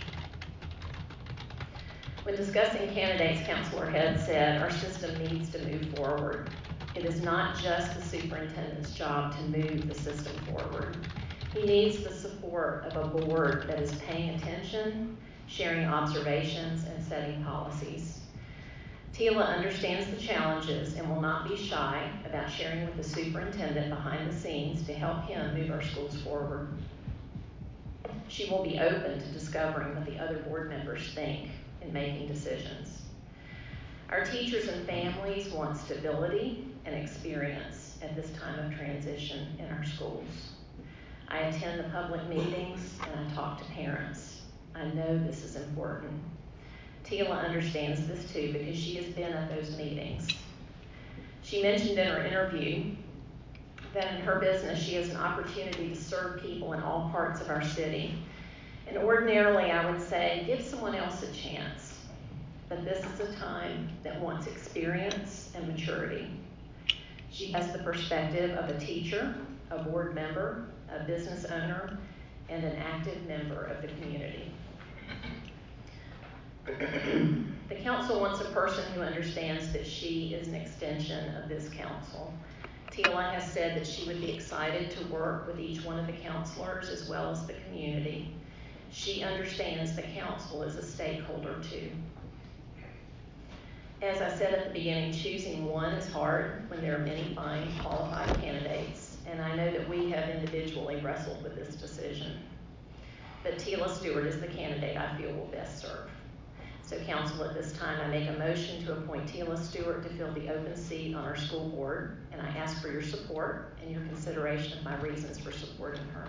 When discussing candidates, Councilor Head said, our system needs to move forward. It is not just the superintendent's job to move the system forward. He needs the support of a board that is paying attention, sharing observations, and setting policies. Tila understands the challenges and will not be shy about sharing with the superintendent behind the scenes to help him move our schools forward. She will be open to discovering what the other board members think in making decisions. Our teachers and families want stability and experience at this time of transition in our schools. I attend the public meetings and I talk to parents. I know this is important. Tila understands this too because she has been at those meetings. She mentioned in her interview that in her business she has an opportunity to serve people in all parts of our city. And ordinarily I would say, give someone else a chance. But this is a time that wants experience and maturity. She has the perspective of a teacher, a board member, a business owner, and an active member of the community. The council wants a person who understands that she is an extension of this council. Tila has said that she would be excited to work with each one of the counselors as well as the community. She understands the council is a stakeholder too. As I said at the beginning, choosing one is hard when there are many fine, qualified candidates, and I know that we have individually wrestled with this decision. But Tila Stewart is the candidate I feel will best serve. So council, at this time, I make a motion to appoint Tila Stewart to fill the open seat on our school board, and I ask for your support and your consideration of my reasons for supporting her.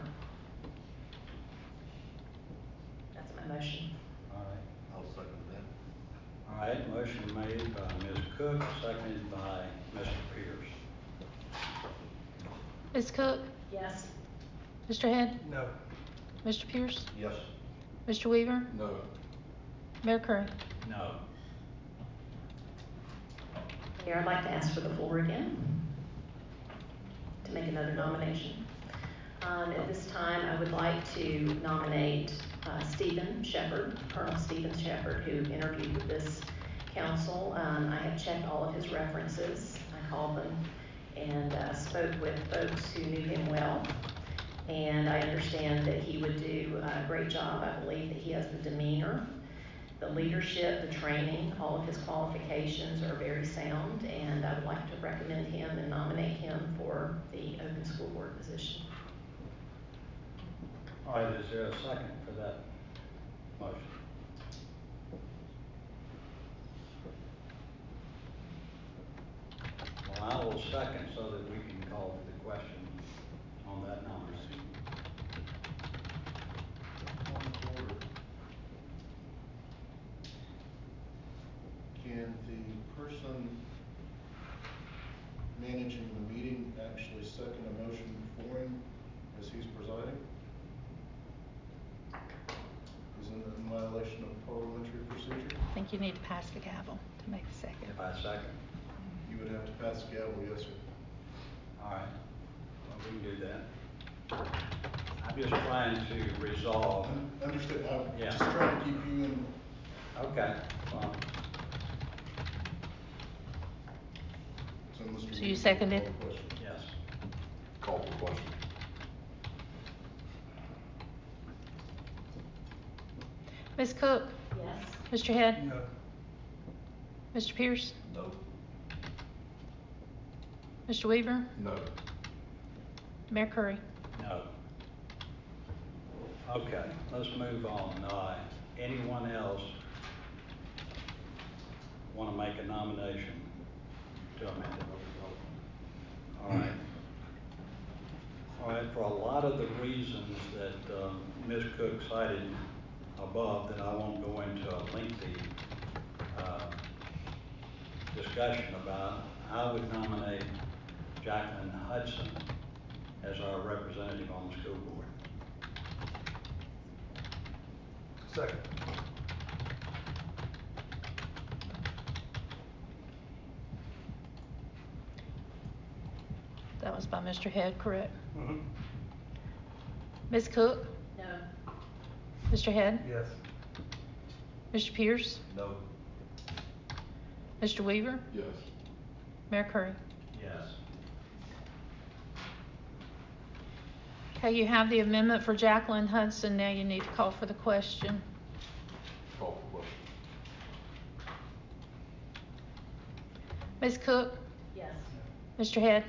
That's my motion. All right. I'll second that. All right, motion made by Miz Cook, seconded by Mister Pierce. Miz Cook? Yes. Mister Head? No. Mister Pierce? Yes. Mister Weaver? No. Mayor Curry? No. Mayor, I'd like to ask for the floor again to make another nomination. Um, at this time, I would like to nominate uh, Stephen Shepard, Colonel Stephen Shepard, who interviewed with this council. Um, I have checked all of his references. I called them and uh, spoke with folks who knew him well. And I understand that he would do a great job. I believe that he has the demeanor, the leadership, the training, all of his qualifications are very sound, and I would like to recommend him and nominate him for the open school board position. All right, is there a second for that motion? Well, I will second so that we can call for the question on that nomination. Point of order. person managing the meeting actually second a motion for him as he's presiding? Isn't that in violation of parliamentary procedure? I think you need to pass the gavel to make a second. If I second. You would have to pass the gavel, yes, sir. All right, well, we can do that. I'm just trying to resolve. Un- Understood, I'm Yeah. just trying to keep you in. Okay, well, So, Mister So Weaver, you seconded? call the question. yes. Call for the question. Miz Cook? Yes. Mister Head? No. Mister Pierce? No. Mister Weaver? No. Mayor Curry? No. Okay, let's move on. Uh, anyone else want to make a nomination to amend it? All right. All right, for a lot of the reasons that um, Miz Cook cited above, that I won't go into a lengthy uh, discussion about, I would nominate Jacqueline Hudson as our representative on the school board. Second. That was by Mister Head, correct? Mm-hmm. Miz Cook? No. Mister Head? Yes. Mister Pierce? No. Mister Weaver? Yes. Mayor Curry? Yes. Okay, you have the amendment for Jacqueline Hudson. Now you need to call for the question. Call for the question. Miz Cook? Yes. Mister Head?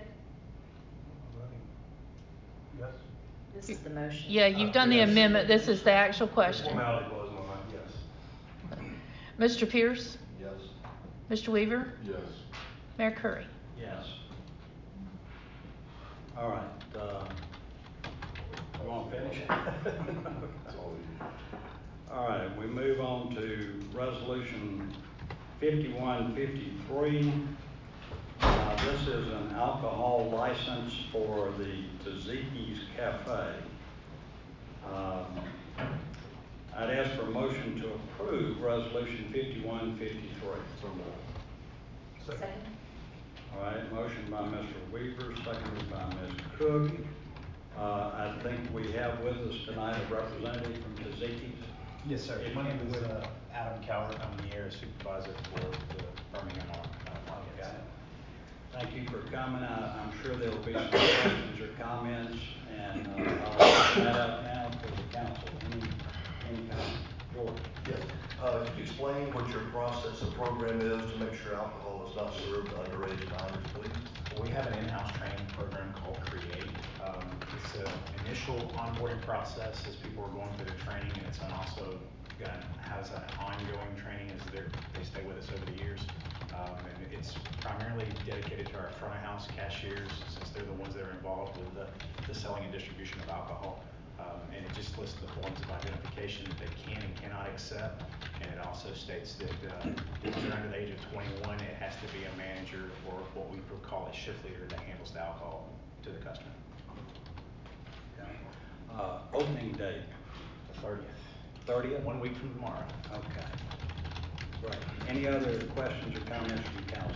Yes. This is the motion. Yeah, you've done the Yes. amendment. This is the actual question. Formality was my mind, yes. Mister Pierce? Yes. Mister Weaver? Yes. Mayor Curry? Yes. All right, uh, you want to finish? That's all you. All right, we move on to resolution fifty-one fifty-three. Uh, this is an alcohol license for the Tzatziki's Cafe. Um, I'd ask for a motion to approve resolution fifty-one fifty-three. So moved. Second? All right, motion by Mister Weaver, seconded by Miz Cook. Uh, I think we have with us tonight a representative from Tzatziki's. Yes, sir. If My you name is would- uh, Adam Cowart. I'm the area supervisor for the Birmingham uh, Market. Okay. Thank you for coming. I, I'm sure there will be some questions or comments, and uh, I'll open that up now for the council. Any, any comments? George? Yes. Uh, could you explain what your process and program is to make sure alcohol is not served to underage minors, please? Well, we have an in-house training program called Create. Um, it's an initial onboarding process as people are going through their training, and it's also got, has an ongoing training as they stay with us over the years. Um, and it's primarily dedicated to our front of house cashiers, since they're the ones that are involved with the, the selling and distribution of alcohol. Um, and it just lists the forms of identification that they can and cannot accept. And it also states that uh, if they're under the age of twenty-one, it has to be a manager or what we would call a shift leader that handles the alcohol to the customer. Okay. Uh, opening date? The thirtieth. thirtieth? One week from tomorrow. Okay. Great. Any other questions or comments from council?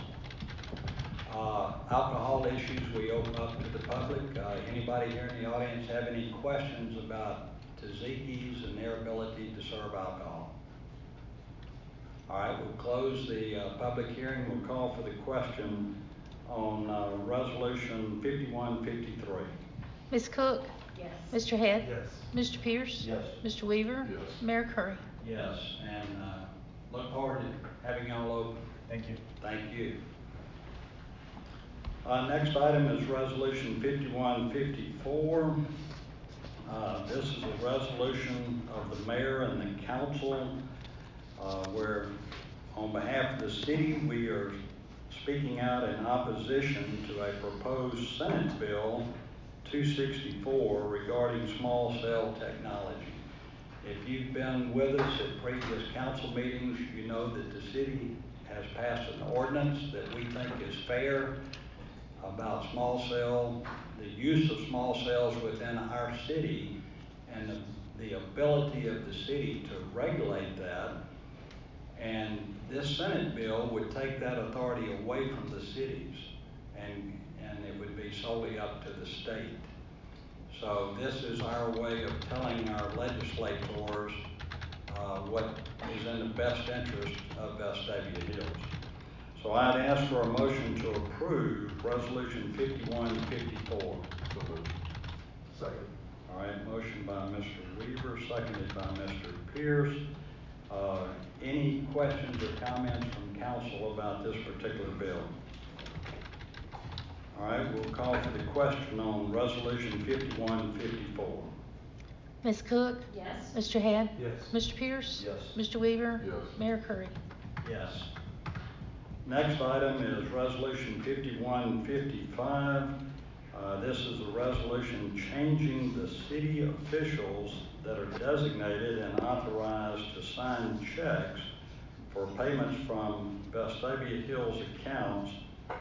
Uh, alcohol issues, we open up to the public. Uh, anybody here in the audience have any questions about Tzatziki's and their ability to serve alcohol? All right, we'll close the uh, public hearing. We'll call for the question on uh, resolution fifty-one fifty-three. Miz Cook? Yes. Mister Head? Yes. Mister Pierce? Yes. Mister Weaver? Yes. Mayor Curry? Yes, and uh, look forward to having y'all open. Thank you. Thank you. Uh, next item is resolution fifty-one fifty-four. Uh, this is a resolution of the mayor and the council uh, where on behalf of the city we are speaking out in opposition to a proposed Senate bill two sixty-four regarding small cell technology. If you've been with us at previous council meetings, you know that the city has passed an ordinance that we think is fair about small cell, the use of small cells within our city, and the, the ability of the city to regulate that. And this Senate bill would take that authority away from the cities, and, and it would be solely up to the state. So this is our way of telling our legislators uh, what is in the best interest of Vestavia Hills. So I'd ask for a motion to approve Resolution fifty-one fifty-four. So moved. Second. All right, motion by Mister Weaver, seconded by Mister Pierce. Uh, any questions or comments from council about this particular bill? All right, we'll call for the question on Resolution fifty-one fifty-four. Miz Cook? Yes. Mister Head? Yes. Mister Pierce? Yes. Mister Weaver? Yes. Mayor Curry? Yes. Next item is Resolution fifty-one fifty-five. Uh, this is a resolution changing the city officials that are designated and authorized to sign checks for payments from Vestavia Hills accounts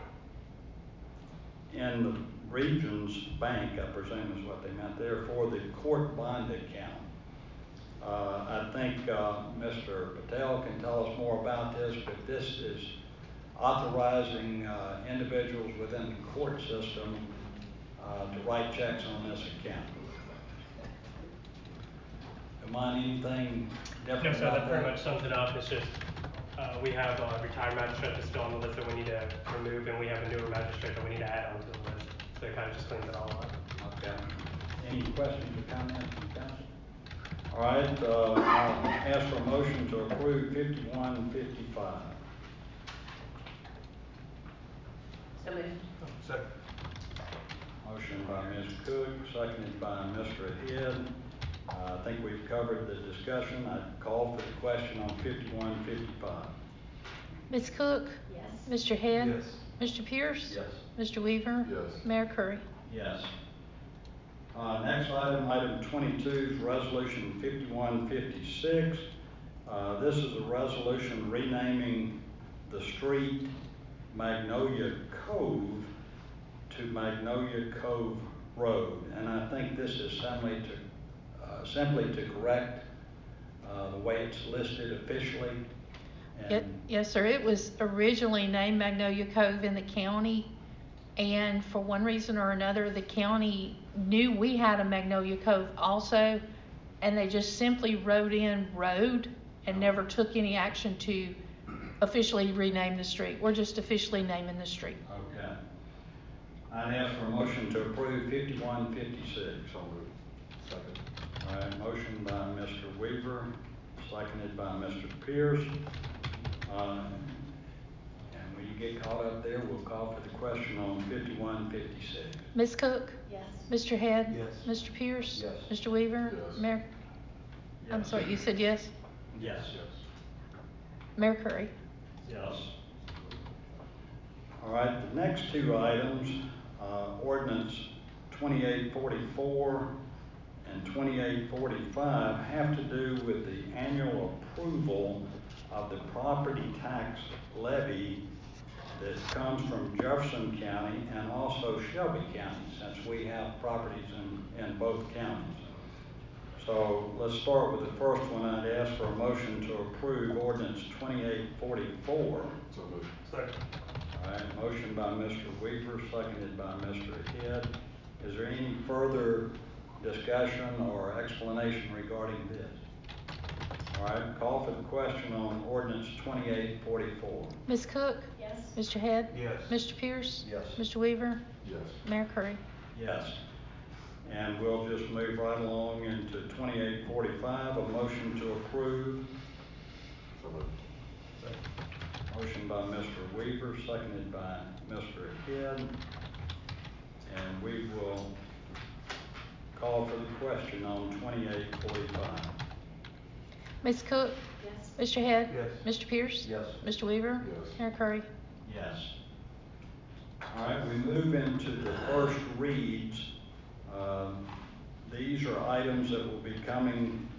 in the Regions Bank, I presume is what they meant there, for the court bond account. Uh, I think uh, Mister Patel can tell us more about this, but this is authorizing uh, individuals within the court system uh, to write checks on this account. Am I anything different No, sir, about that pretty much sums it up. It's just, uh, we have a retired magistrate that's still on the list that we need to remove, and we have a newer magistrate that we need to add onto the list. So it kind of just cleans it all up. Okay. Any questions or comments from council? All right, uh, I'll ask for a motion to approve fifty-one fifty-five. So moved. Second. Motion by Miz Cook, seconded by Mister Head. Uh, I think we've covered the discussion. I call for the question on fifty-one fifty-five. Miz Cook? Yes. Mister Head? Yes. Mister Pierce? Yes. Mister Weaver? Yes. Mayor Curry? Yes. Uh, next item, item twenty-two is Resolution fifty-one fifty-six. Uh, this is a resolution renaming the street Magnolia Cove to Magnolia Cove Road. And I think this is simply to, uh, simply to correct uh, the way it's listed officially. And Ye- Yes, sir. It was originally named Magnolia Cove in the county, and for one reason or another, the county knew we had a Magnolia Cove also, and they just simply wrote in road and never took any action to officially rename the street. We're just officially naming the street. Okay. I'd ask for a motion to approve fifty-one fifty-six. So moved. Second. All right, motion by Mister Weaver, seconded by Mister Pierce. Um, and when you get caught up there, we'll call for the question on fifty-one fifty-six. Miz Cook? Yes. Mister Head? Yes. Mister Pierce? Yes. Mister Weaver? Yes. Mayor? I'm Yes. sorry, you said yes? Yes. Mayor Curry? Yes. All right, the next two items, uh, ordinance twenty-eight forty-four and twenty-eight forty-five, have to do with the annual approval of the property tax levy that comes from Jefferson County and also Shelby County, since we have properties in, in both counties. So let's start with the first one. I'd ask for a motion to approve ordinance twenty-eight forty-four. So moved. Second. All right, motion by Mister Weaver, seconded by Mister Head. Is there any further discussion or explanation regarding this? All right, call for the question on ordinance twenty-eight forty-four. Miz Cook? Yes. Mister Head? Yes. Mister Pierce? Yes. Mister Weaver? Yes. Mayor Curry? Yes. And we'll just move right along into twenty-eight forty-five, a motion to approve. So moved. Motion by Mister Weaver, seconded by Mister Head. And we will call for the question on twenty-eight forty-five. Miz Cook? Yes. Mister Head? Yes. Mister Pierce? Yes. Mister Weaver? Yes. Mayor Curry? Yes. All right, we move into the first reads. Um, These are items that will be coming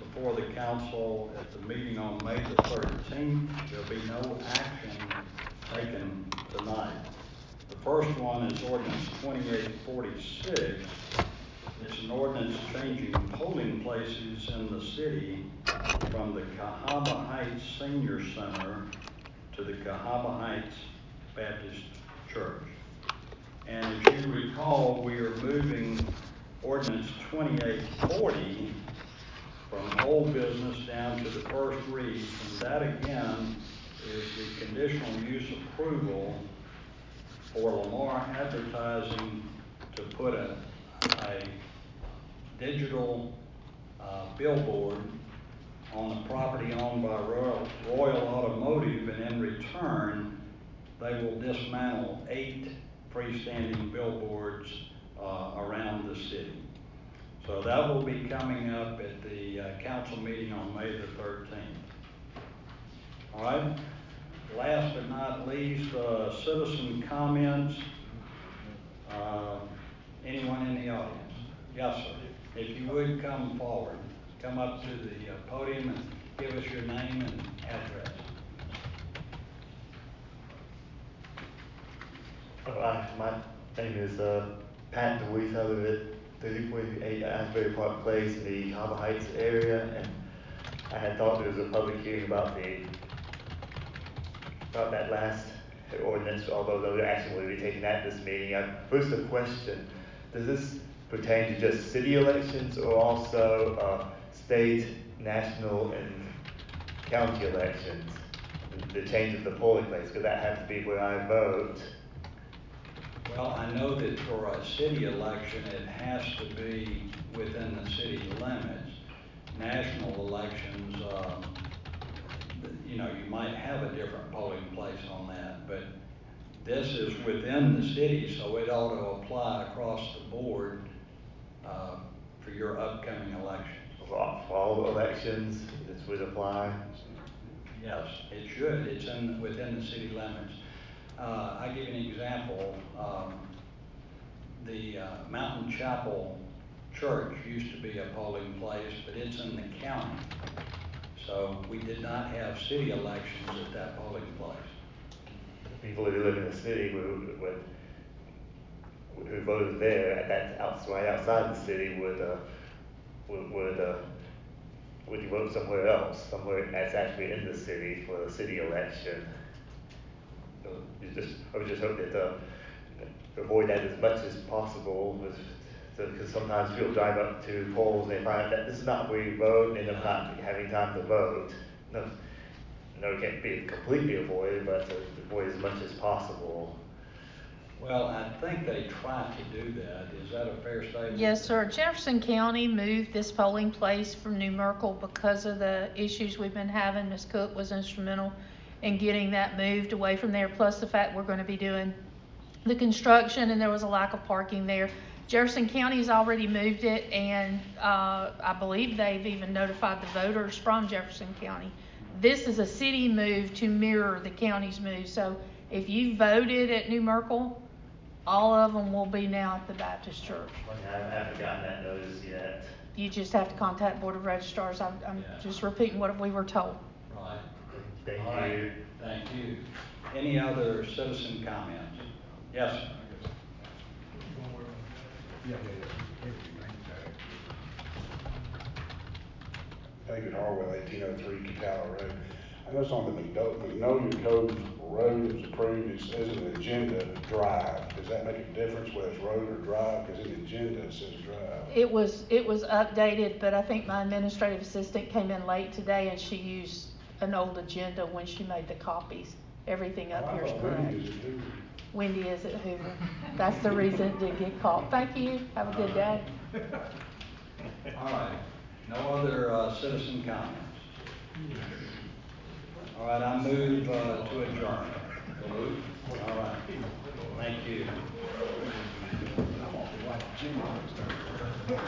before the council at the meeting on May the thirteenth. There'll be no action taken tonight. The first one is ordinance twenty-eight forty-six. It's an ordinance changing polling places in the city from the Cahaba Heights Senior Center to the Cahaba Heights Baptist Church. And as you recall, we are moving ordinance twenty-eight forty from old business down to the first read. And that again is the conditional use approval for Lamar Advertising to put a, a digital uh, billboard on the property owned by Royal, Royal Automotive, and in return they will dismantle eight freestanding billboards uh, around the city. So that will be coming up at the uh, council meeting on May the thirteenth. All right. Last but not least, uh, citizen comments. Uh, anyone in the audience? Yes, sir. If you would come forward, come up to the uh, podium and give us your name and address. Uh, my name is uh, Pat DeWeese. I live at thirty forty-eight Asbury Park Place in the Cahaba Heights area, and I had thought there was a public hearing about the about that last ordinance, although no action will be taken at this meeting. I, first, a question: does this pertain to just city elections, or also uh, state, national, and county elections? The change of the polling place, because that has to be where I vote. Well, I know that for a city election, it has to be within the city limits. National elections, um, you know, you might have a different polling place on that, but this is within the city, so it ought to apply across the board uh, for your upcoming elections. For all elections, this would apply? Yes, it should. It's in within the city limits. Uh, I'll give you an example. Um, the uh, Mountain Chapel Church used to be a polling place, but it's in the county. So we did not have city elections at that polling place. People who live in the city would, would, who voted there, at that out, right outside the city, would uh, would would, uh, would you vote somewhere else, somewhere that's actually in the city for the city election? So you just, I would just hope that uh, avoid that as much as possible, because so, sometimes people drive up to polls and they find out that this is not where you vote, and they're not having time to vote. No, no, it can't be completely avoided, but to avoid as much as possible. Well, I think they tried to do that. Is that a fair statement? Yes, sir. Jefferson County moved this polling place from New Merkle because of the issues we've been having. Miz Cook was instrumental in getting that moved away from there, plus the fact we're going to be doing the construction and there was a lack of parking there. Jefferson County's already moved it, and uh, I believe they've even notified the voters from Jefferson County. This is a city move to mirror the county's move. So if you voted at New Merkle, all of them will be now at the Baptist Church. I haven't gotten that notice yet. You just have to contact Board of Registrars. I'm, I'm Yeah. just repeating what we were told. Right. Thank All you. right. Thank you. Any other citizen comments? Yes, sir. Yeah, yeah, yeah. David Harwell, eighteen oh three Catala Road. I noticed on the McDo- Magnolia Cove road that was approved, it says an agenda drive. Does that make a difference whether it's road or drive? Because in the agenda it says drive. It was it was updated, but I think my administrative assistant came in late today and she used an old agenda when she made the copies. Everything up Oh, I here is thought correct. Wendy is at Hoover. Wendy is at Hoover. That's the reason it did get caught. Thank you. Have a good day. All right. No other uh, citizen comments? All right, I move uh, to adjourn. All right. Thank you.